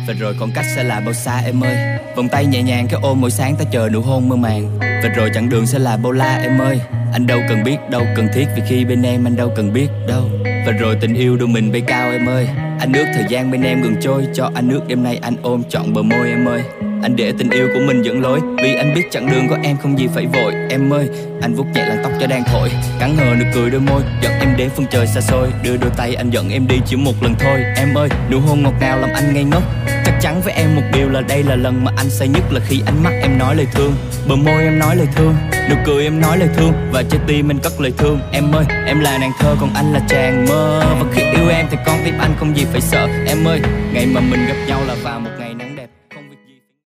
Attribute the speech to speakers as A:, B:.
A: Và rồi còn cách sẽ là bao xa em ơi. Vòng tay nhẹ nhàng cái ôm mỗi sáng ta chờ nụ hôn mơ màng. Và rồi chặng đường sẽ là bao la em ơi. Anh đâu cần biết, đâu cần thiết, vì khi bên em anh đâu cần biết đâu. Và rồi tình yêu đưa mình bay cao em ơi. Anh ước thời gian bên em ngừng trôi, cho anh ước đêm nay anh ôm trọn bờ môi em ơi. Anh để tình yêu của mình dẫn lối, vì anh biết chặng đường của em không gì phải vội em ơi. Anh vuốt nhẹ làn tóc cho đang thổi, cắn hờ nụ cười đôi môi, dẫn em đến phương trời xa xôi. Đưa đôi tay anh dẫn em đi chỉ một lần thôi em ơi. Nụ hôn ngọt ngào làm anh ngây ngốc. Chắc chắn với em một điều là đây là lần mà anh say nhất, là khi ánh mắt em nói lời thương, bờ môi em nói lời thương, nụ cười em nói lời thương, và trái tim anh cất lời thương em ơi. Em là nàng thơ còn anh là chàng mơ, và khi yêu em thì con tim anh không gì phải sợ em ơi. Ngày mà mình gặp nhau là vào một ngày